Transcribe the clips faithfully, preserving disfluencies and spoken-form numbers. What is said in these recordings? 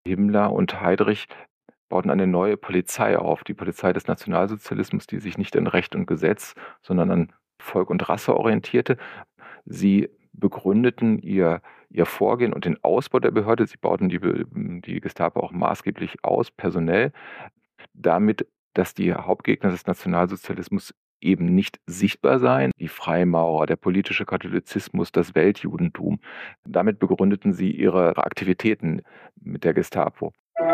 Himmler und Heydrich bauten eine neue Polizei auf, die Polizei des Nationalsozialismus, die sich nicht an Recht und Gesetz, sondern an Volk und Rasse orientierte. Sie begründeten ihr, ihr Vorgehen und den Ausbau der Behörde. Sie bauten die, die Gestapo auch maßgeblich aus, personell, damit, dass die Hauptgegner des Nationalsozialismus eben nicht sichtbar seien, die Freimaurer, der politische Katholizismus, das Weltjudentum. Damit begründeten sie ihre Aktivitäten mit der Gestapo.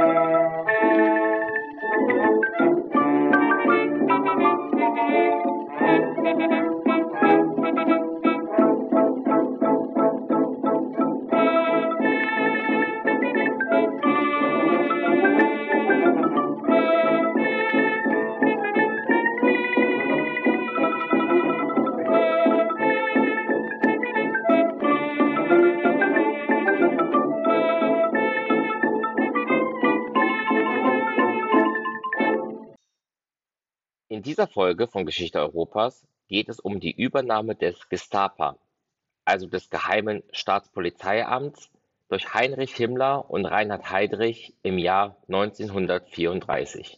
In dieser Folge von Geschichte Europas geht es um die Übernahme des Gestapo, also des Geheimen Staatspolizeiamts, durch Heinrich Himmler und Reinhard Heydrich im Jahr neunzehnhundertvierunddreißig.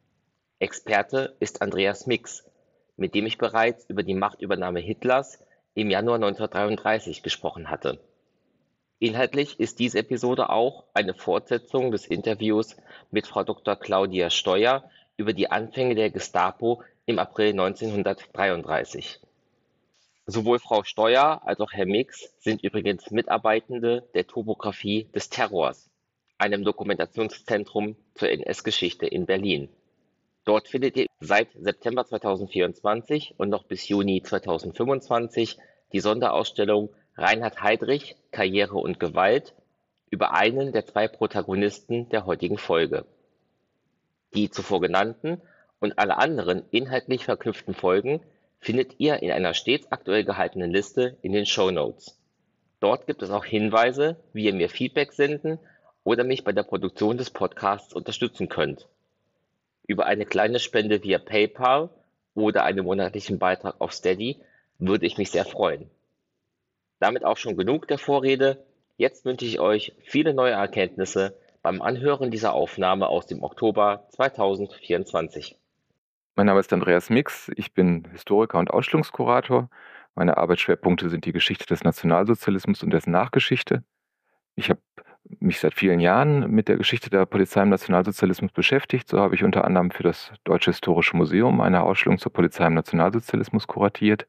Experte ist Andreas Mix, mit dem ich bereits über die Machtübernahme Hitlers im Januar neunzehnhundertdreiunddreißig gesprochen hatte. Inhaltlich ist diese Episode auch eine Fortsetzung des Interviews mit Frau Doktor Claudia Steuer über die Anfänge der Gestapo im April neunzehnhundertdreiunddreißig. Sowohl Frau Steuer als auch Herr Mix sind übrigens Mitarbeitende der Topographie des Terrors, einem Dokumentationszentrum zur N S-Geschichte in Berlin. Dort findet ihr seit September zweitausendvierundzwanzig und noch bis Juni zweitausendfünfundzwanzig die Sonderausstellung Reinhard Heydrich, Karriere und Gewalt über einen der zwei Protagonisten der heutigen Folge. Die zuvor genannten und alle anderen inhaltlich verknüpften Folgen findet ihr in einer stets aktuell gehaltenen Liste in den Shownotes. Dort gibt es auch Hinweise, wie ihr mir Feedback senden oder mich bei der Produktion des Podcasts unterstützen könnt. Über eine kleine Spende via PayPal oder einen monatlichen Beitrag auf Steady würde ich mich sehr freuen. Damit auch schon genug der Vorrede. Jetzt wünsche ich euch viele neue Erkenntnisse beim Anhören dieser Aufnahme aus dem Oktober zweitausendvierundzwanzig. Mein Name ist Andreas Mix, ich bin Historiker und Ausstellungskurator. Meine Arbeitsschwerpunkte sind die Geschichte des Nationalsozialismus und dessen Nachgeschichte. Ich habe mich seit vielen Jahren mit der Geschichte der Polizei im Nationalsozialismus beschäftigt. So habe ich unter anderem für das Deutsche Historische Museum eine Ausstellung zur Polizei im Nationalsozialismus kuratiert.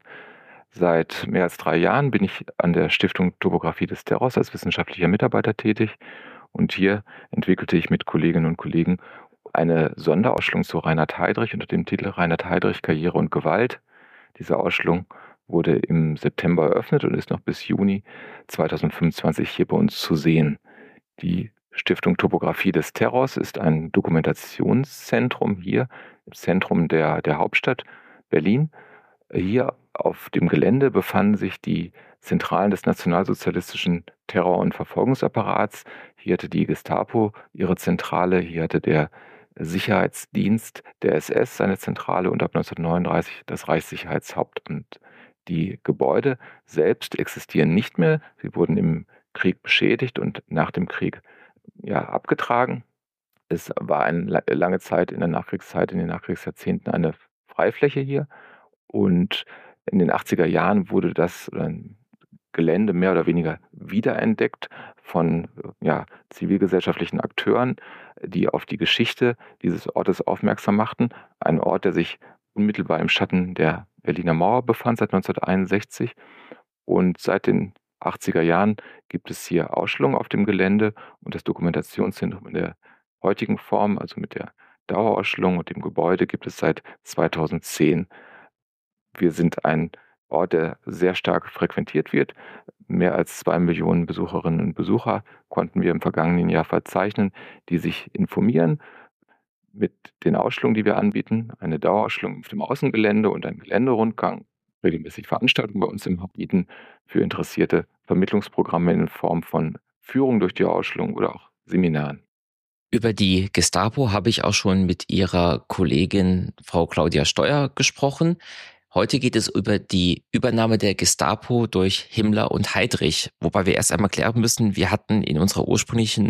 Seit mehr als drei Jahren bin ich an der Stiftung Topographie des Terrors als wissenschaftlicher Mitarbeiter tätig. Und hier entwickelte ich mit Kolleginnen und Kollegen eine Sonderausstellung zu Reinhard Heydrich unter dem Titel Reinhard Heydrich, Karriere und Gewalt. Diese Ausstellung wurde im September eröffnet und ist noch bis Juni zweitausendfünfundzwanzig hier bei uns zu sehen. Die Stiftung Topographie des Terrors ist ein Dokumentationszentrum hier im Zentrum der, der Hauptstadt Berlin. Hier auf dem Gelände befanden sich die Zentralen des nationalsozialistischen Terror- und Verfolgungsapparats. Hier hatte die Gestapo ihre Zentrale, hier hatte der Sicherheitsdienst der S S seine Zentrale und ab neunzehnhundertneununddreißig das Reichssicherheitshauptamt. Die Gebäude selbst existieren nicht mehr. Sie wurden im Krieg beschädigt und nach dem Krieg ja, abgetragen. Es war eine lange Zeit in der Nachkriegszeit, in den Nachkriegsjahrzehnten eine Freifläche hier. Und in den achtziger Jahren wurde das Gelände mehr oder weniger wiederentdeckt von ja, zivilgesellschaftlichen Akteuren, die auf die Geschichte dieses Ortes aufmerksam machten. Ein Ort, der sich unmittelbar im Schatten der Berliner Mauer befand seit neunzehnhunderteinundsechzig. Und seit den achtziger Jahren gibt es hier Ausstellungen auf dem Gelände und das Dokumentationszentrum in der heutigen Form, also mit der Dauerausstellung und dem Gebäude, gibt es seit zweitausendzehn. Wir sind ein Ort, der sehr stark frequentiert wird. Mehr als zwei Millionen Besucherinnen und Besucher konnten wir im vergangenen Jahr verzeichnen, die sich informieren mit den Ausstellungen, die wir anbieten. Eine Dauerausstellung auf dem Außengelände und ein Geländerundgang, regelmäßig Veranstaltungen bei uns im Hub bieten für Interessierte, Vermittlungsprogramme in Form von Führung durch die Ausstellung oder auch Seminaren. Über die Gestapo habe ich auch schon mit ihrer Kollegin Frau Claudia Steuer gesprochen. Heute geht es über die Übernahme der Gestapo durch Himmler und Heydrich, wobei wir erst einmal klären müssen, wir hatten in unserer ursprünglichen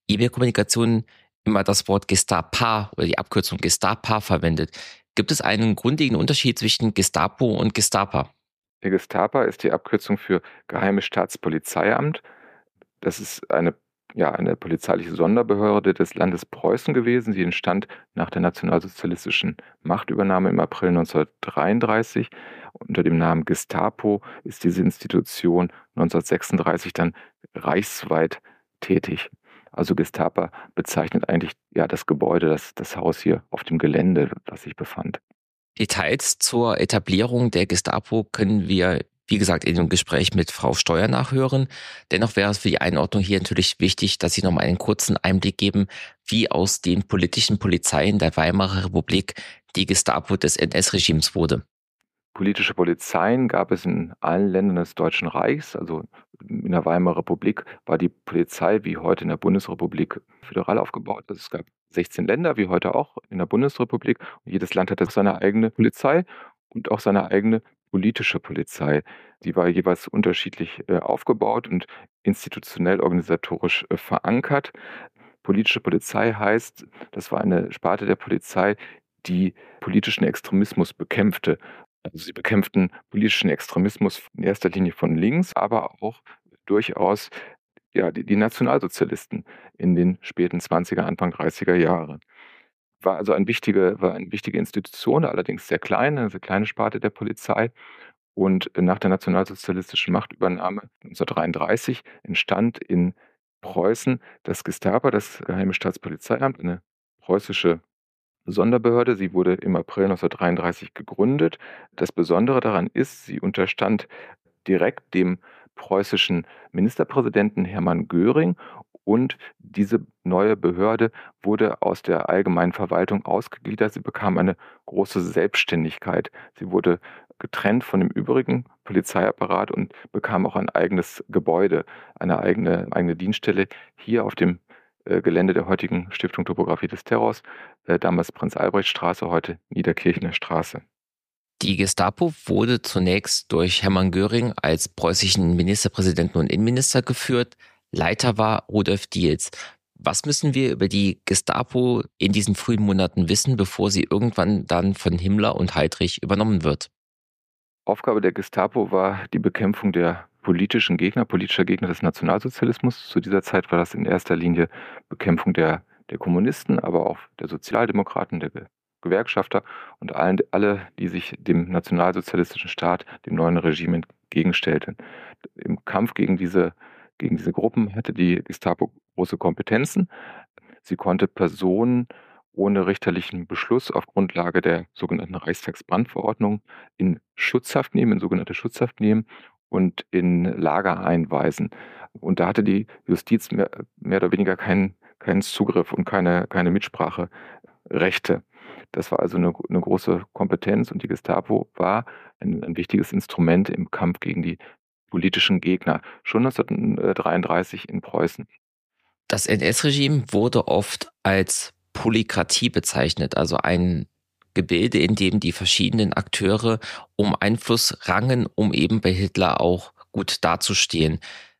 E-Mail-Kommunikation immer das Wort Gestapa oder die Abkürzung Gestapa verwendet. Gibt es einen grundlegenden Unterschied zwischen Gestapo und Gestapa? Der Gestapo ist die Abkürzung für Geheimes Staatspolizeiamt. Das ist eine, ja, eine polizeiliche Sonderbehörde des Landes Preußen gewesen. Sie entstand nach der nationalsozialistischen Machtübernahme im April neunzehnhundertdreiunddreißig. Unter dem Namen Gestapo ist diese Institution neunzehnhundertsechsunddreißig dann reichsweit tätig. Also Gestapo bezeichnet eigentlich ja das Gebäude, das, das Haus hier auf dem Gelände, das sich befand. Details zur Etablierung der Gestapo können wir, wie gesagt, in dem Gespräch mit Frau Steuer nachhören. Dennoch wäre es für die Einordnung hier natürlich wichtig, dass Sie noch mal einen kurzen Einblick geben, wie aus den politischen Polizeien der Weimarer Republik die Gestapo des N S-Regimes wurde. Politische Polizeien gab es in allen Ländern des Deutschen Reichs. Also in der Weimarer Republik war die Polizei wie heute in der Bundesrepublik föderal aufgebaut. Also es gab sechzehn Länder, wie heute auch in der Bundesrepublik. Und jedes Land hatte seine eigene Polizei und auch seine eigene politische Polizei. Die war jeweils unterschiedlich äh, aufgebaut und institutionell organisatorisch äh, verankert. Politische Polizei heißt, das war eine Sparte der Polizei, die politischen Extremismus bekämpfte. Also sie bekämpften politischen Extremismus in erster Linie von links, aber auch durchaus ja, die, die Nationalsozialisten in den späten zwanziger, Anfang dreißiger Jahre. War also ein wichtige, war eine wichtige Institution, allerdings sehr klein, eine sehr kleine Sparte der Polizei. Und nach der nationalsozialistischen Machtübernahme neunzehnhundertdreiunddreißig entstand in Preußen das Gestapo, das Geheime Staatspolizeiamt, eine preußische Sonderbehörde. Sie wurde im April neunzehnhundertdreiunddreißig gegründet. Das Besondere daran ist, sie unterstand direkt dem preußischen Ministerpräsidenten Hermann Göring und diese neue Behörde wurde aus der allgemeinen Verwaltung ausgegliedert. Sie bekam eine große Selbstständigkeit. Sie wurde getrennt von dem übrigen Polizeiapparat und bekam auch ein eigenes Gebäude, eine eigene, eigene Dienststelle hier auf dem äh, Gelände der heutigen Stiftung Topographie des Terrors, äh, damals Prinz-Albrecht-Straße, heute Niederkirchner Straße. Die Gestapo wurde zunächst durch Hermann Göring als preußischen Ministerpräsidenten und Innenminister geführt. Leiter war Rudolf Diels. Was müssen wir über die Gestapo in diesen frühen Monaten wissen, bevor sie irgendwann dann von Himmler und Heydrich übernommen wird? Aufgabe der Gestapo war die Bekämpfung der politischen Gegner, politischer Gegner des Nationalsozialismus. Zu dieser Zeit war das in erster Linie Bekämpfung der, der Kommunisten, aber auch der Sozialdemokraten, der Gewerkschafter und allen, alle, die sich dem nationalsozialistischen Staat, dem neuen Regime entgegenstellten. Im Kampf gegen diese, gegen diese Gruppen hatte die Gestapo große Kompetenzen. Sie konnte Personen ohne richterlichen Beschluss auf Grundlage der sogenannten Reichstagsbrandverordnung in Schutzhaft nehmen, in sogenannte Schutzhaft nehmen und in Lager einweisen. Und da hatte die Justiz mehr, mehr oder weniger keinen, keinen Zugriff und keine, keine Mitspracherechte. Das war also eine, eine große Kompetenz und die Gestapo war ein, ein wichtiges Instrument im Kampf gegen die politischen Gegner, schon neunzehnhundertdreiunddreißig in Preußen. Das N S-Regime wurde oft als Polykratie bezeichnet, also ein Gebilde, in dem die verschiedenen Akteure um Einfluss rangen, um eben bei Hitler auch gut dazustehen.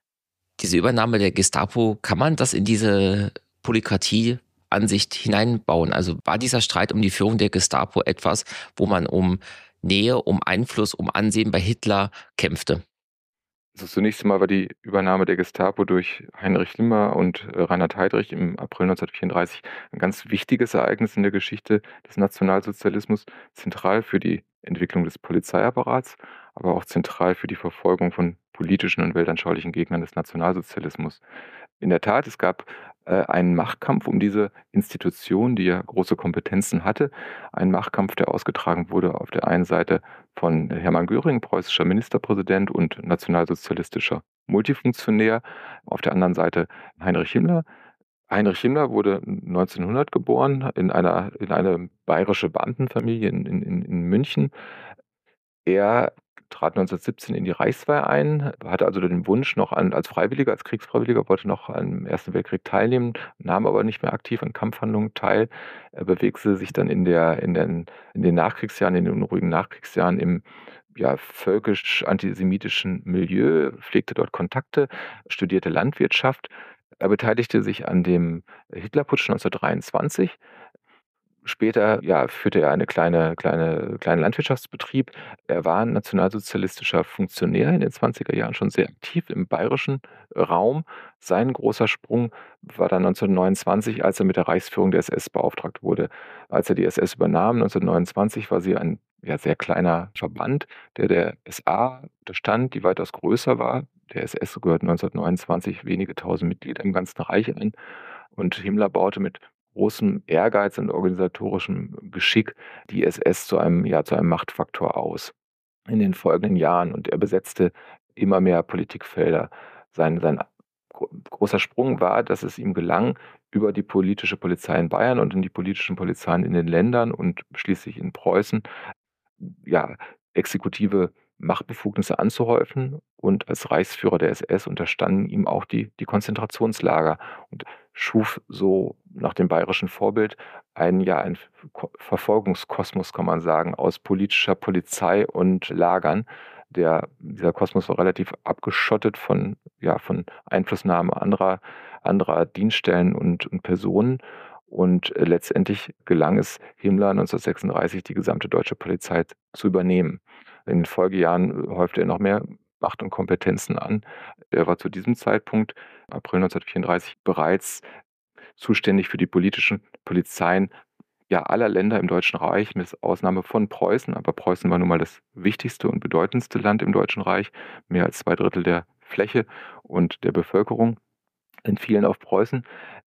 Diese Übernahme der Gestapo, kann man das in diese Polykratie-Ansicht hineinbauen? Also war dieser Streit um die Führung der Gestapo etwas, wo man um Nähe, um Einfluss, um Ansehen bei Hitler kämpfte? Also zunächst einmal war die Übernahme der Gestapo durch Heinrich Himmler und äh, Reinhard Heydrich im April neunzehnhundertvierunddreißig ein ganz wichtiges Ereignis in der Geschichte des Nationalsozialismus, zentral für die Entwicklung des Polizeiapparats, aber auch zentral für die Verfolgung von politischen und weltanschaulichen Gegnern des Nationalsozialismus. In der Tat, es gab äh, einen Machtkampf um diese Institution, die ja große Kompetenzen hatte. Ein Machtkampf, der ausgetragen wurde auf der einen Seite von Hermann Göring, preußischer Ministerpräsident und nationalsozialistischer Multifunktionär, auf der anderen Seite Heinrich Himmler. Heinrich Himmler wurde neunzehnhundert geboren in einer in eine bayerische Beamtenfamilie in, in, in München. Er trat neunzehnhundertsiebzehn in die Reichswehr ein, hatte also den Wunsch noch an, als Freiwilliger, als Kriegsfreiwilliger, wollte noch am Ersten Weltkrieg teilnehmen, nahm aber nicht mehr aktiv an Kampfhandlungen teil. Er bewegte sich dann in, der, in, den, in den Nachkriegsjahren, in den unruhigen Nachkriegsjahren im ja, völkisch-antisemitischen Milieu, pflegte dort Kontakte, studierte Landwirtschaft. Er beteiligte sich an dem Hitlerputsch neunzehnhundertdreiundzwanzig. Später, ja, führte er eine kleine kleine kleinen Landwirtschaftsbetrieb. Er war 'n nationalsozialistischer Funktionär in den zwanziger Jahren schon sehr aktiv im bayerischen Raum. Sein großer Sprung war dann neunzehnhundertneunundzwanzig, als er mit der Reichsführung der S S beauftragt wurde. Als er die S S übernahm neunzehnhundertneunundzwanzig, war sie ein, ja, sehr kleiner Verband, der der S A unterstand, die weitaus größer war. Der S S gehörten neunzehnhundertneunundzwanzig wenige Tausend Mitglieder im ganzen Reich an. Und Himmler baute mit großem Ehrgeiz und organisatorischem Geschick die S S zu einem, ja, zu einem Machtfaktor aus in den folgenden Jahren. Und er besetzte immer mehr Politikfelder. Sein, sein gro- großer Sprung war, dass es ihm gelang, über die politische Polizei in Bayern und in die politischen Polizeien in den Ländern und schließlich in Preußen, ja, exekutive Machtbefugnisse anzuhäufen, und als Reichsführer der S S unterstanden ihm auch die, die Konzentrationslager und schuf so nach dem bayerischen Vorbild ein, ja, ein Ko- Verfolgungskosmos, kann man sagen, aus politischer Polizei und Lagern. Der, dieser Kosmos war relativ abgeschottet von, ja, von Einflussnahme anderer, anderer Dienststellen und, und Personen. Und äh, letztendlich gelang es Himmler neunzehnhundertsechsunddreißig, die gesamte deutsche Polizei zu übernehmen. In den Folgejahren äh, häufte er noch mehr Macht und Kompetenzen an. Er war zu diesem Zeitpunkt, April neunzehnhundertvierunddreißig, bereits zuständig für die politischen Polizeien, ja, aller Länder im Deutschen Reich, mit Ausnahme von Preußen. Aber Preußen war nun mal das wichtigste und bedeutendste Land im Deutschen Reich. Mehr als zwei Drittel der Fläche und der Bevölkerung entfielen auf Preußen.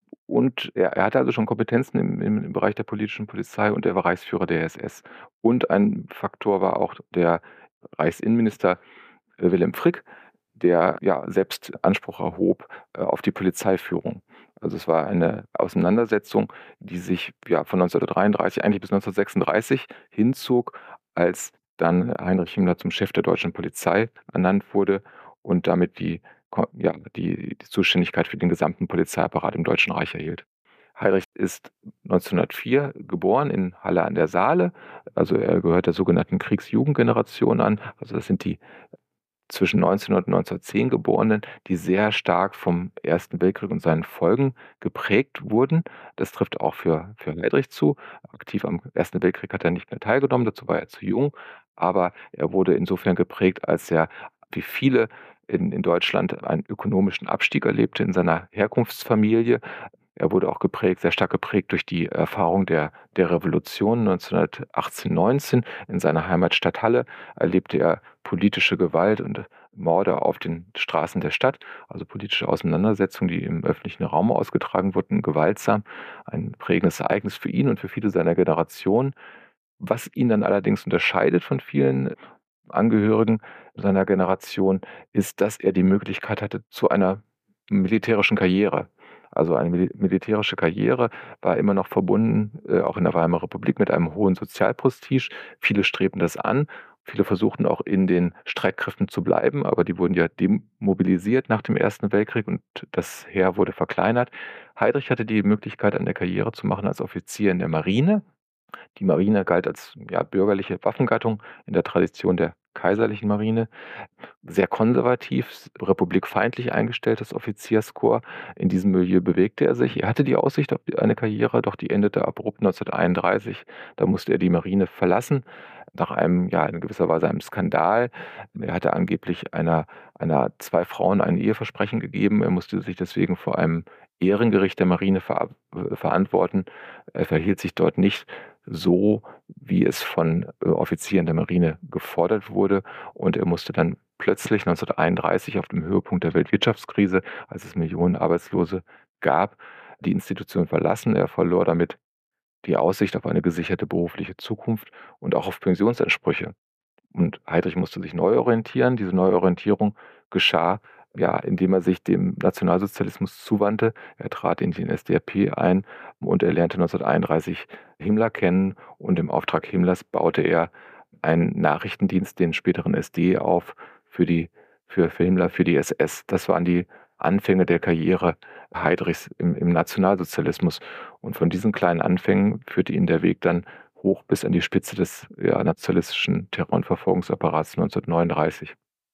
Und er, er hatte also schon Kompetenzen im, im, im Bereich der politischen Polizei, und er war Reichsführer der S S. Und ein Faktor war auch der Reichsinnenminister äh, Wilhelm Frick, der, ja, selbst Anspruch erhob äh, auf die Polizeiführung. Also es war eine Auseinandersetzung, die sich, ja, von neunzehnhundertdreiunddreißig eigentlich bis neunzehnhundertsechsunddreißig hinzog, als dann Heinrich Himmler zum Chef der deutschen Polizei ernannt wurde und damit die, Ko- ja, die, die Zuständigkeit für den gesamten Polizeiapparat im Deutschen Reich erhielt. Heinrich ist neunzehnhundertvier geboren in Halle an der Saale. Also er gehört der sogenannten Kriegsjugendgeneration an. Also das sind die zwischen neunzehnhundert und neunzehnhundertzehn Geborenen, die sehr stark vom Ersten Weltkrieg und seinen Folgen geprägt wurden. Das trifft auch für, für Heydrich zu. Aktiv am Ersten Weltkrieg hat er nicht mehr teilgenommen, dazu war er zu jung. Aber er wurde insofern geprägt, als er, wie viele in, in Deutschland, einen ökonomischen Abstieg erlebte in seiner Herkunftsfamilie. Er wurde auch geprägt, sehr stark geprägt durch die Erfahrung der, der Revolution neunzehnhundertachtzehn neunzehn. In seiner Heimatstadt Halle erlebte er politische Gewalt und Morde auf den Straßen der Stadt, also politische Auseinandersetzungen, die im öffentlichen Raum ausgetragen wurden, gewaltsam. Ein prägendes Ereignis für ihn und für viele seiner Generation. Was ihn dann allerdings unterscheidet von vielen Angehörigen seiner Generation, ist, dass er die Möglichkeit hatte zu einer militärischen Karriere. Also eine mil- militärische Karriere war immer noch verbunden, äh, auch in der Weimarer Republik, mit einem hohen Sozialprestige. Viele strebten das an. Viele versuchten auch in den Streitkräften zu bleiben, aber die wurden ja demobilisiert nach dem Ersten Weltkrieg und das Heer wurde verkleinert. Heydrich hatte die Möglichkeit, eine Karriere zu machen als Offizier in der Marine. Die Marine galt als, ja, bürgerliche Waffengattung in der Tradition der kaiserlichen Marine. Sehr konservativ, republikfeindlich eingestelltes Offizierskorps. In diesem Milieu bewegte er sich. Er hatte die Aussicht auf eine Karriere, doch die endete abrupt neunzehnhunderteinunddreißig. Da musste er die Marine verlassen, nach einem, ja, in gewisser Weise einem Skandal. Er hatte angeblich einer, einer zwei Frauen ein Eheversprechen gegeben. Er musste sich deswegen vor einem Ehrengericht der Marine ver äh, verantworten. Er verhielt sich dort nicht so, wie es von äh, Offizieren der Marine gefordert wurde. Und er musste dann plötzlich neunzehnhunderteinunddreißig auf dem Höhepunkt der Weltwirtschaftskrise, als es Millionen Arbeitslose gab, die Institution verlassen. Er verlor damit die Aussicht auf eine gesicherte berufliche Zukunft und auch auf Pensionsansprüche. Und Heydrich musste sich neu orientieren. Diese Neuorientierung geschah, ja, indem er sich dem Nationalsozialismus zuwandte. Er trat in den S D R P ein und er lernte neunzehnhunderteinunddreißig Himmler kennen, und im Auftrag Himmlers baute er einen Nachrichtendienst, den späteren S D, auf für die, für, für Himmler, für die S S. Das waren die Anfänge der Karriere Heydrichs im, im Nationalsozialismus. Und von diesen kleinen Anfängen führte ihn der Weg dann hoch bis an die Spitze des, ja, nationalistischen Terror- und Verfolgungsapparats neunzehnhundertneununddreißig.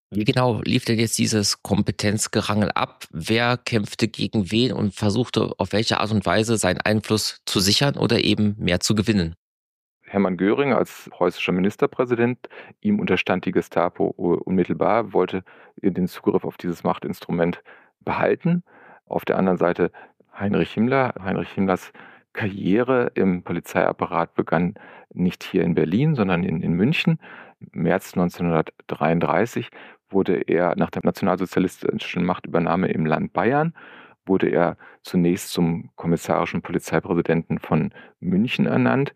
Wie genau lief denn jetzt dieses Kompetenzgerangel ab? Wer kämpfte gegen wen und versuchte auf welche Art und Weise seinen Einfluss zu sichern oder eben mehr zu gewinnen? Hermann Göring als preußischer Ministerpräsident, ihm unterstand die Gestapo u unmittelbar, wollte den Zugriff auf dieses Machtinstrument behalten. Auf der anderen Seite Heinrich Himmler. Heinrich Himmlers Karriere im Polizeiapparat begann nicht hier in Berlin, sondern in in München. Im März neunzehnhundertdreiunddreißig wurde er nach der nationalsozialistischen Machtübernahme im Land Bayern wurde er zunächst zum kommissarischen Polizeipräsidenten von München ernannt.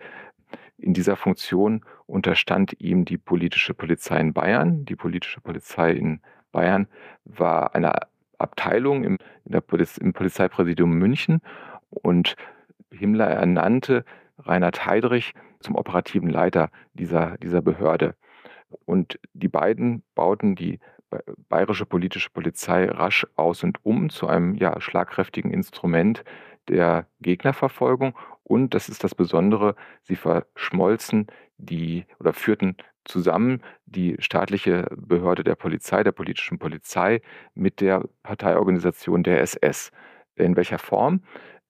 In dieser Funktion unterstand ihm die politische Polizei in Bayern. Die politische Polizei in Bayern war eine Abteilung im, in der Poliz im Polizeipräsidium München und Himmler ernannte Reinhard Heydrich zum operativen Leiter dieser, dieser Behörde. Und die beiden bauten die bayerische politische Polizei rasch aus und um zu einem ja, schlagkräftigen Instrument der Gegnerverfolgung. Und das ist das Besondere, sie verschmolzen die oder führten zusammen die staatliche Behörde der Polizei, der politischen Polizei, mit der Parteiorganisation der S S. In welcher Form?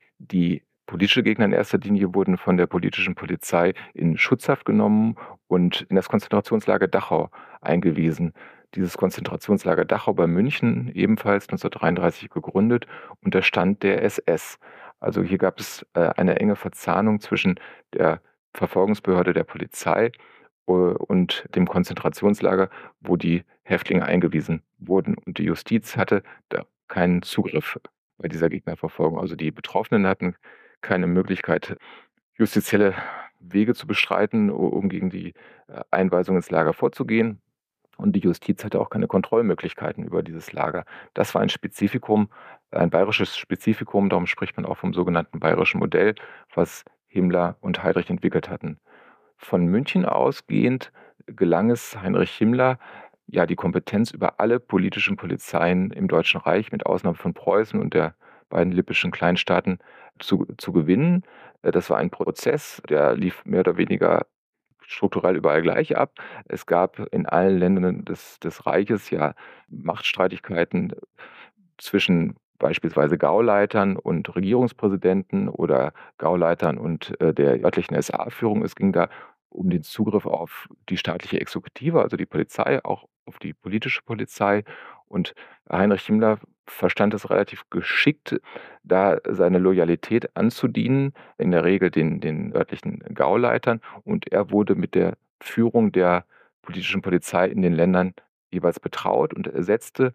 Die politische Gegner in erster Linie wurden von der politischen Polizei in Schutzhaft genommen und in das Konzentrationslager Dachau eingewiesen. Dieses Konzentrationslager Dachau bei München, ebenfalls neunzehnhundertdreiunddreißig gegründet, unterstand der S S. Also hier gab es äh, eine enge Verzahnung zwischen der Verfolgungsbehörde der Polizei äh, und dem Konzentrationslager, wo die Häftlinge eingewiesen wurden. Und die Justiz hatte da keinen Zugriff bei dieser Gegnerverfolgung. Also die Betroffenen hatten keine Möglichkeit, justizielle Wege zu beschreiten, um gegen die Einweisung ins Lager vorzugehen. Und die Justiz hatte auch keine Kontrollmöglichkeiten über dieses Lager. Das war ein Spezifikum, ein bayerisches Spezifikum, darum spricht man auch vom sogenannten bayerischen Modell, was Himmler und Heydrich entwickelt hatten. Von München ausgehend gelang es Heinrich Himmler, ja, die Kompetenz über alle politischen Polizeien im Deutschen Reich, mit Ausnahme von Preußen und der beiden lippischen Kleinstaaten, zu, zu gewinnen. Das war ein Prozess, der lief mehr oder weniger strukturell überall gleich ab. Es gab in allen Ländern des, des Reiches ja Machtstreitigkeiten zwischen beispielsweise Gauleitern und Regierungspräsidenten oder Gauleitern und äh, der örtlichen S A-Führung. Es ging da um den Zugriff auf die staatliche Exekutive, also die Polizei, auch auf die politische Polizei. Und Heinrich Himmler verstand es relativ geschickt, da seine Loyalität anzudienen, in der Regel den, den örtlichen Gauleitern. Und er wurde mit der Führung der politischen Polizei in den Ländern jeweils betraut und ersetzte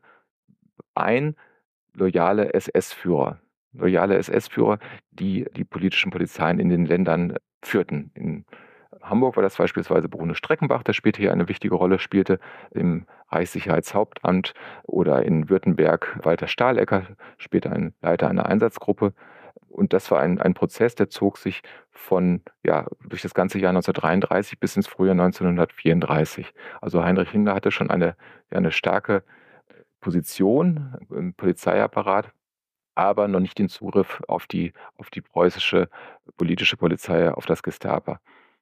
ein loyale S S-Führer. Loyale S S-Führer, die die politischen Polizeien in den Ländern führten. In Hamburg war das beispielsweise Bruno Streckenbach, der später hier eine wichtige Rolle spielte im Reichssicherheitshauptamt, oder in Württemberg Walter Stahlecker, später ein Leiter einer Einsatzgruppe. Und das war ein, ein Prozess, der zog sich von, ja, durch das ganze Jahr neunzehnhundertdreiunddreißig bis ins Frühjahr neunzehnhundertvierunddreißig. Also Heinrich Himmler hatte schon eine, ja, eine starke Position im Polizeiapparat, aber noch nicht den Zugriff auf die, auf die preußische politische Polizei, auf das Gestapo.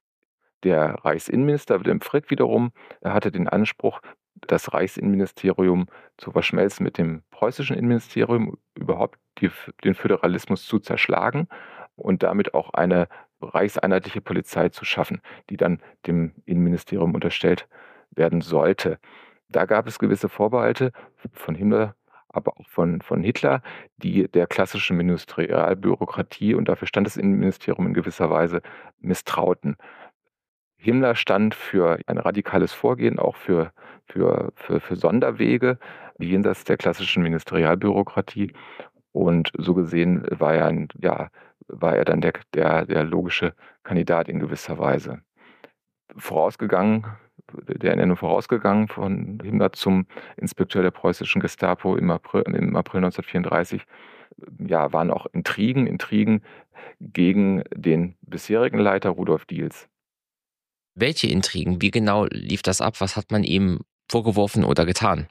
Der Reichsinnenminister Wilhelm Frick wiederum, er hatte den Anspruch, das Reichsinnenministerium zu verschmelzen mit dem preußischen Innenministerium, überhaupt die, den Föderalismus zu zerschlagen und damit auch eine reichseinheitliche Polizei zu schaffen, die dann dem Innenministerium unterstellt werden sollte. Da gab es gewisse Vorbehalte von Himmler, aber auch von, von Hitler, die der klassischen Ministerialbürokratie, und dafür stand das Innenministerium in gewisser Weise, misstrauten. Himmler stand für ein radikales Vorgehen, auch für, für, für, für Sonderwege jenseits der klassischen Ministerialbürokratie. Und so gesehen war er, ein, ja, war er dann der, der, der logische Kandidat in gewisser Weise. Vorausgegangen, der Ernennung vorausgegangen von Himmler zum Inspekteur der preußischen Gestapo im April, im April neunzehnhundertvierunddreißig, ja, waren auch Intrigen, Intrigen gegen den bisherigen Leiter Rudolf Diels. Welche Intrigen? Wie genau lief das ab? Was hat man ihm vorgeworfen oder getan?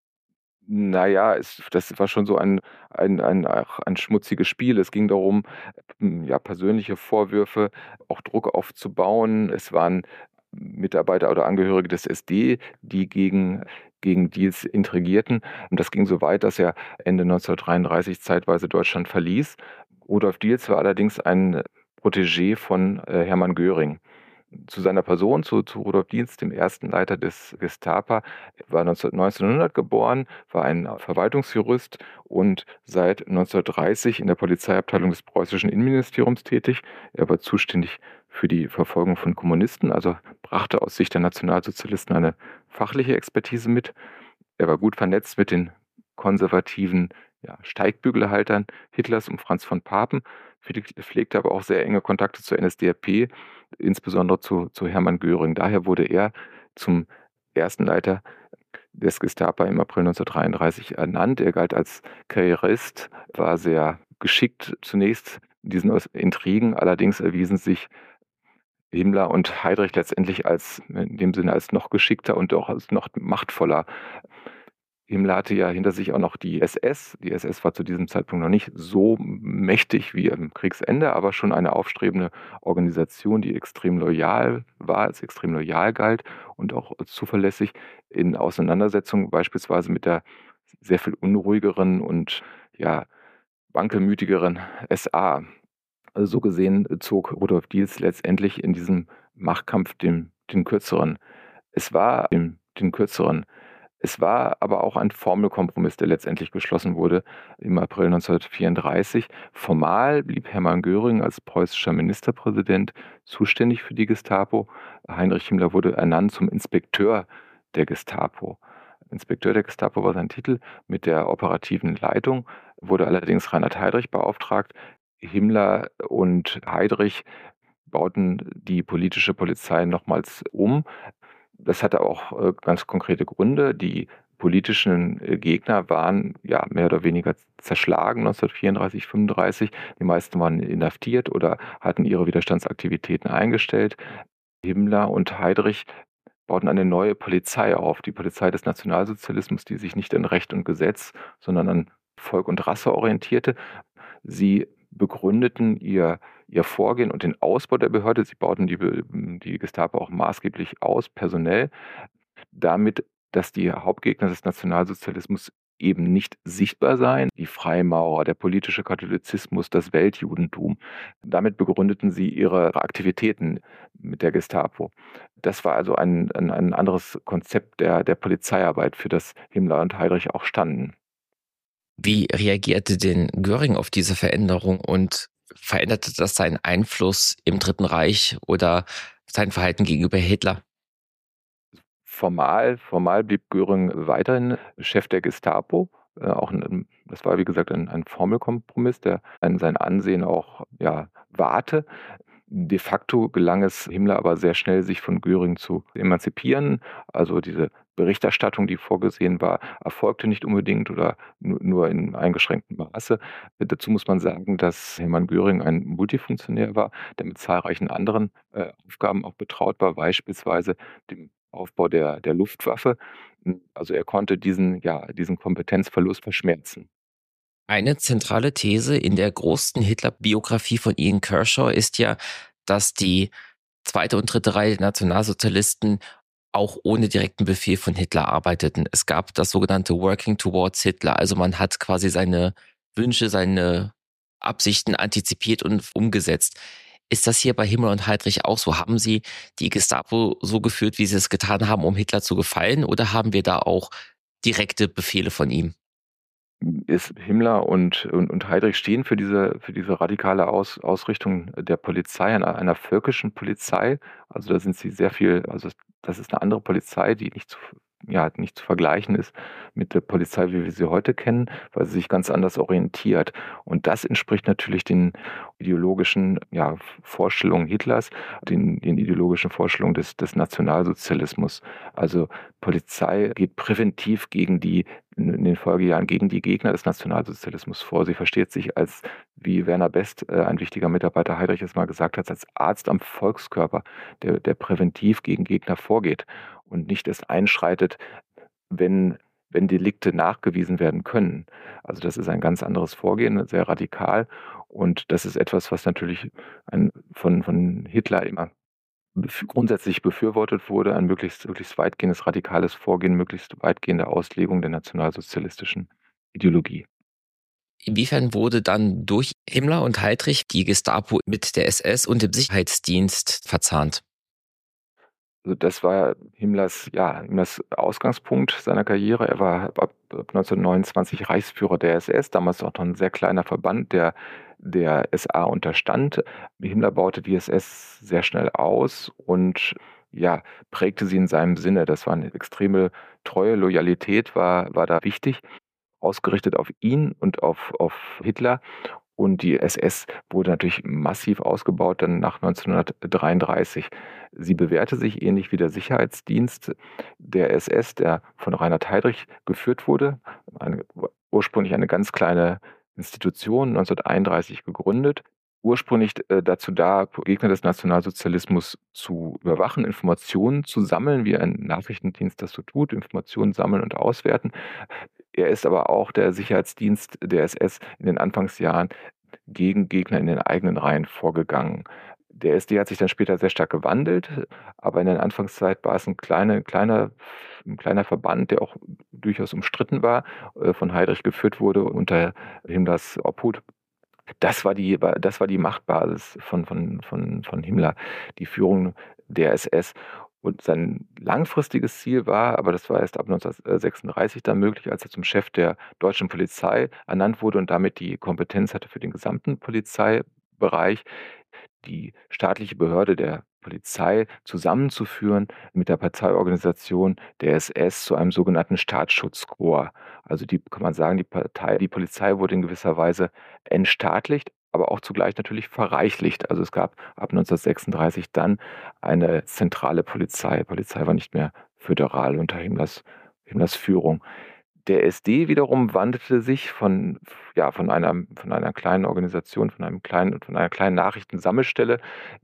Naja, es, das war schon so ein, ein, ein, ein schmutziges Spiel. Es ging darum, ja, persönliche Vorwürfe, auch Druck aufzubauen. Es waren Mitarbeiter oder Angehörige des S D, die gegen gegen Diels intrigierten. Und das ging so weit, dass er Ende neunzehnhundertdreiunddreißig zeitweise Deutschland verließ. Rudolf Diels war allerdings ein Protégé von äh, Hermann Göring. Zu seiner Person, zu, zu Rudolf Diels, dem ersten Leiter des Gestapo, war neunzehnhundert geboren, war ein Verwaltungsjurist und seit neunzehnhundertdreißig in der Polizeiabteilung des preußischen Innenministeriums tätig. Er war zuständig für die Verfolgung von Kommunisten, also brachte aus Sicht der Nationalsozialisten eine fachliche Expertise mit. Er war gut vernetzt mit den konservativen ja, Steigbügelhaltern Hitlers und Franz von Papen, pflegte aber auch sehr enge Kontakte zur N S D A P, insbesondere zu, zu Hermann Göring. Daher wurde er zum ersten Leiter des Gestapo im April neunzehnhundertdreiunddreißig ernannt. Er galt als Karrierist, war sehr geschickt zunächst in diesen Intrigen. Allerdings erwiesen sich Himmler und Heydrich letztendlich als, in dem Sinne, als noch geschickter und auch als noch machtvoller. Himmler hatte ja hinter sich auch noch die S S. Die S S war zu diesem Zeitpunkt noch nicht so mächtig wie am Kriegsende, aber schon eine aufstrebende Organisation, die extrem loyal war, als extrem loyal galt und auch zuverlässig in Auseinandersetzungen beispielsweise mit der sehr viel unruhigeren und ja, wankelmütigeren S A. Also so gesehen zog Rudolf Diels letztendlich in diesem Machtkampf den, den kürzeren. Es war den, den kürzeren. Es war aber auch ein Formelkompromiss, der letztendlich geschlossen wurde im April neunzehnhundertvierunddreißig. Formal blieb Hermann Göring als preußischer Ministerpräsident zuständig für die Gestapo. Heinrich Himmler wurde ernannt zum Inspekteur der Gestapo. Inspekteur der Gestapo war sein Titel. Mit der operativen Leitung wurde allerdings Reinhard Heydrich beauftragt. Himmler und Heydrich bauten die politische Polizei nochmals um. Das hatte auch ganz konkrete Gründe. Die politischen Gegner waren ja mehr oder weniger zerschlagen neunzehnhundertvierunddreißig, fünfunddreißig. Die meisten waren inhaftiert oder hatten ihre Widerstandsaktivitäten eingestellt. Himmler und Heydrich bauten eine neue Polizei auf, die Polizei des Nationalsozialismus, die sich nicht an Recht und Gesetz, sondern an Volk und Rasse orientierte. Sie begründeten ihr, ihr Vorgehen und den Ausbau der Behörde. Sie bauten die, die Gestapo auch maßgeblich aus, personell, damit, dass die Hauptgegner des Nationalsozialismus eben nicht sichtbar seien, die Freimaurer, der politische Katholizismus, das Weltjudentum. Damit begründeten sie ihre Aktivitäten mit der Gestapo. Das war also ein, ein, ein anderes Konzept der, der Polizeiarbeit, für das Himmler und Heydrich auch standen. Wie reagierte denn Göring auf diese Veränderung und veränderte das seinen Einfluss im Dritten Reich oder sein Verhalten gegenüber Hitler? Formal, formal blieb Göring weiterhin Chef der Gestapo. Äh, auch ein, das war, wie gesagt, ein, ein Formelkompromiss, der sein Ansehen auch ja, wahrte. De facto gelang es Himmler aber sehr schnell, sich von Göring zu emanzipieren. Also diese Berichterstattung, die vorgesehen war, erfolgte nicht unbedingt oder nur in eingeschränktem Maße. Dazu muss man sagen, dass Hermann Göring ein Multifunktionär war, der mit zahlreichen anderen äh, Aufgaben auch betraut war, beispielsweise dem Aufbau der, der Luftwaffe. Also er konnte diesen, ja, diesen Kompetenzverlust verschmerzen. Eine zentrale These in der großen Hitler-Biografie von Ian Kershaw ist ja, dass die zweite und dritte Reihe der Nationalsozialisten auch ohne direkten Befehl von Hitler arbeiteten. Es gab das sogenannte Working Towards Hitler, also man hat quasi seine Wünsche, seine Absichten antizipiert und umgesetzt. Ist das hier bei Himmler und Heydrich auch so? Haben Sie die Gestapo so geführt, wie Sie es getan haben, um Hitler zu gefallen, oder haben wir da auch direkte Befehle von ihm? Ist Himmler und, und, und Heydrich stehen für diese, für diese radikale Aus, Ausrichtung der Polizei, einer, einer völkischen Polizei. Also da sind sie sehr viel, also das ist eine andere Polizei, die nicht zu, ja, nicht zu vergleichen ist mit der Polizei, wie wir sie heute kennen, weil sie sich ganz anders orientiert. Und das entspricht natürlich den ideologischen ja, Vorstellungen Hitlers, den, den ideologischen Vorstellungen des, des Nationalsozialismus. Also Polizei geht präventiv gegen die in den Folgejahren gegen die Gegner des Nationalsozialismus vor. Sie versteht sich als, wie Werner Best, ein wichtiger Mitarbeiter Heydrich es mal gesagt hat, als Arzt am Volkskörper, der, der präventiv gegen Gegner vorgeht und nicht erst einschreitet, wenn, wenn Delikte nachgewiesen werden können. Also das ist ein ganz anderes Vorgehen, sehr radikal. Und das ist etwas, was natürlich ein, von, von Hitler immer bef grundsätzlich befürwortet wurde, ein möglichst möglichst weitgehendes radikales Vorgehen, möglichst weitgehende Auslegung der nationalsozialistischen Ideologie. Inwiefern wurde dann durch Himmler und Heydrich die Gestapo mit der S S und dem Sicherheitsdienst verzahnt? Also das war Himmlers, ja, Himmlers Ausgangspunkt seiner Karriere. Er war ab, ab neunzehnhundertneunundzwanzig Reichsführer der S S, damals auch noch ein sehr kleiner Verband, der der S A unterstand. Himmler baute die S S sehr schnell aus und ja, prägte sie in seinem Sinne. Das war eine extreme Treue, Loyalität war, war da wichtig, ausgerichtet auf ihn und auf, auf Hitler. Und die S S wurde natürlich massiv ausgebaut dann nach neunzehnhundertdreiunddreißig. Sie bewährte sich ähnlich wie der Sicherheitsdienst der S S, der von Reinhard Heydrich geführt wurde, eine, ursprünglich eine ganz kleine Institution, neunzehnhunderteinunddreißig gegründet, ursprünglich äh, dazu da, Gegner des Nationalsozialismus zu überwachen, Informationen zu sammeln, wie ein Nachrichtendienst das so tut, Informationen sammeln und auswerten. Er ist aber auch der Sicherheitsdienst der S S in den Anfangsjahren gegen Gegner in den eigenen Reihen vorgegangen. Der S D hat sich dann später sehr stark gewandelt, aber in der Anfangszeit war es ein kleiner, kleiner, ein kleiner Verband, der auch durchaus umstritten war, äh, von Heydrich geführt wurde unter Himmlers Obhut. Das war die, das war die Machtbasis von, von, von, von Himmler, die Führung der S S. Und sein langfristiges Ziel war, aber das war erst ab neunzehnhundertsechsunddreißig dann möglich, als er zum Chef der deutschen Polizei ernannt wurde und damit die Kompetenz hatte für den gesamten Polizeibereich, die staatliche Behörde der Polizei zusammenzuführen mit der Parteiorganisation der S S zu einem sogenannten Staatsschutzkorps. Also die kann man sagen, die Partei, die Polizei wurde in gewisser Weise entstaatlicht, aber auch zugleich natürlich verreichlicht. Also es gab ab neunzehnhundertsechsunddreißig dann eine zentrale Polizei. Die Polizei war nicht mehr föderal unter Himmlers, Himmlers Führung. Der S D wiederum wandelte sich von, ja, von einer, von einer kleinen Organisation, von einem kleinen, von einer kleinen Nachrichtensammelstelle,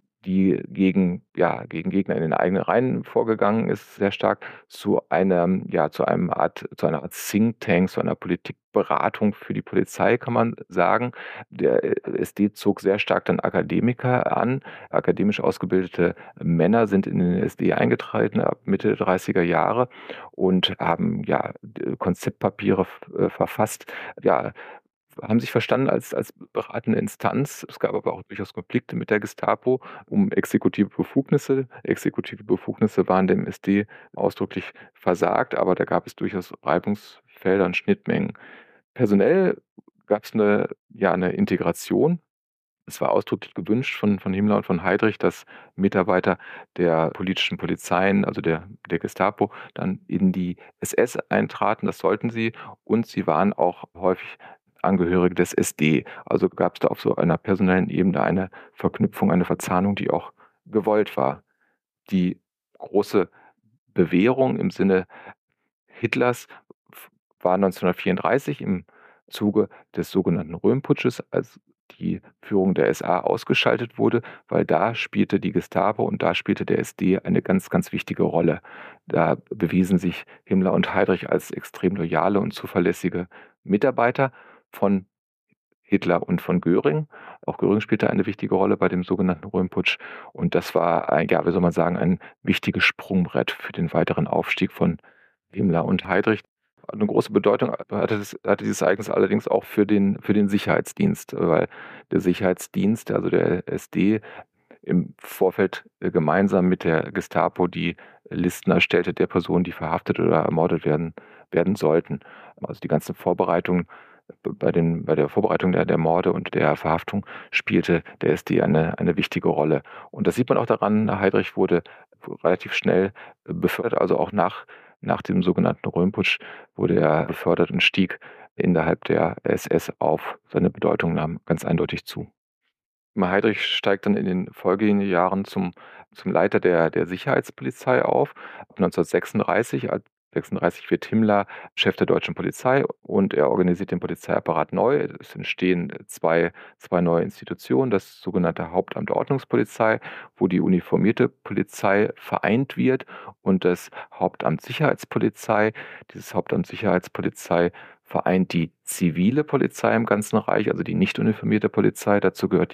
die gegen, ja, gegen Gegner in den eigenen Reihen vorgegangen ist, sehr stark, zu einem, ja, zu einem Art, zu einer Art Think Tank, zu einer Politikberatung für die Polizei, kann man sagen. Der S D zog sehr stark dann Akademiker an. Akademisch ausgebildete Männer sind in den S D eingetreten ab Mitte der dreißiger Jahre und haben, ja, Konzeptpapiere äh, verfasst, ja, haben sich verstanden als, als beratende Instanz. Es gab aber auch durchaus Konflikte mit der Gestapo um exekutive Befugnisse. Exekutive Befugnisse waren dem S D ausdrücklich versagt, aber da gab es durchaus Reibungsfelder und Schnittmengen. Personell gab es eine, ja, eine Integration. Es war ausdrücklich gewünscht von, von Himmler und von Heydrich, dass Mitarbeiter der politischen Polizeien, also der, der Gestapo, dann in die S S eintraten. Das sollten sie. Und sie waren auch häufig Angehörige des S D. Also gab es da auf so einer personellen Ebene eine Verknüpfung, eine Verzahnung, die auch gewollt war. Die große Bewährung im Sinne Hitlers war neunzehnhundertvierunddreißig im Zuge des sogenannten Röhmputsches, als die Führung der S A ausgeschaltet wurde, weil da spielte die Gestapo und da spielte der S D eine ganz, ganz wichtige Rolle. Da bewiesen sich Himmler und Heydrich als extrem loyale und zuverlässige Mitarbeiter von Hitler und von Göring. Auch Göring spielte eine wichtige Rolle bei dem sogenannten Röhmputsch. Und das war, ein, ja, wie soll man sagen, ein wichtiges Sprungbrett für den weiteren Aufstieg von Himmler und Heydrich. Eine große Bedeutung hatte, das, hatte dieses Ereignis allerdings auch für den, für den Sicherheitsdienst, weil der Sicherheitsdienst, also der S D, im Vorfeld gemeinsam mit der Gestapo die Listen erstellte der Personen, die verhaftet oder ermordet werden, werden sollten. Also die ganzen Vorbereitungen bei, den, bei der Vorbereitung der, der Morde und der Verhaftung spielte der S D eine, eine wichtige Rolle. Und das sieht man auch daran, Heydrich wurde relativ schnell befördert, also auch nach, nach dem sogenannten Röhmputsch wurde er befördert und stieg innerhalb der S S auf. Seine Bedeutung nahm ganz eindeutig zu. Heydrich steigt dann in den folgenden Jahren zum, zum Leiter der, der Sicherheitspolizei auf. neunzehnhundertsechsunddreißig, sechsunddreißig wird Himmler Chef der deutschen Polizei und er organisiert den Polizeiapparat neu. Es entstehen zwei, zwei neue Institutionen, das sogenannte Hauptamt Ordnungspolizei, wo die uniformierte Polizei vereint wird, und das Hauptamt Sicherheitspolizei. Dieses Hauptamt Sicherheitspolizei vereint die zivile Polizei im ganzen Reich, also die nicht uniformierte Polizei. Dazu gehört die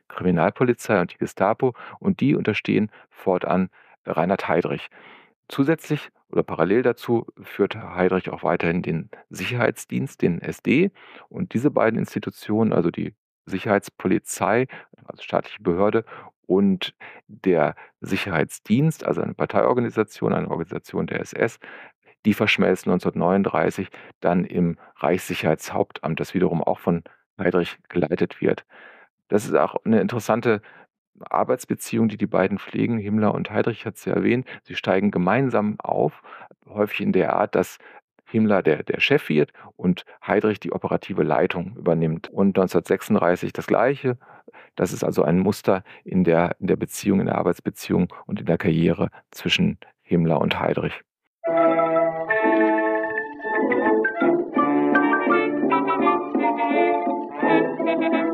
Kriminalpolizei und die Gestapo und die unterstehen fortan Reinhard Heydrich. Zusätzlich oder parallel dazu führt Heydrich auch weiterhin den Sicherheitsdienst, den S D, und diese beiden Institutionen, also die Sicherheitspolizei, also staatliche Behörde, und der Sicherheitsdienst, also eine Parteiorganisation, eine Organisation der S S, die verschmelzen neunzehnhundertneununddreißig dann im Reichssicherheitshauptamt, das wiederum auch von Heydrich geleitet wird. Das ist auch eine interessante Arbeitsbeziehung, die die beiden pflegen. Himmler und Heydrich hat es ja erwähnt. Sie steigen gemeinsam auf, häufig in der Art, dass Himmler der, der Chef wird und Heydrich die operative Leitung übernimmt. Und neunzehnhundertsechsunddreißig das Gleiche. Das ist also ein Muster in der, in der Beziehung, in der Arbeitsbeziehung und in der Karriere zwischen Himmler und Heydrich. Musik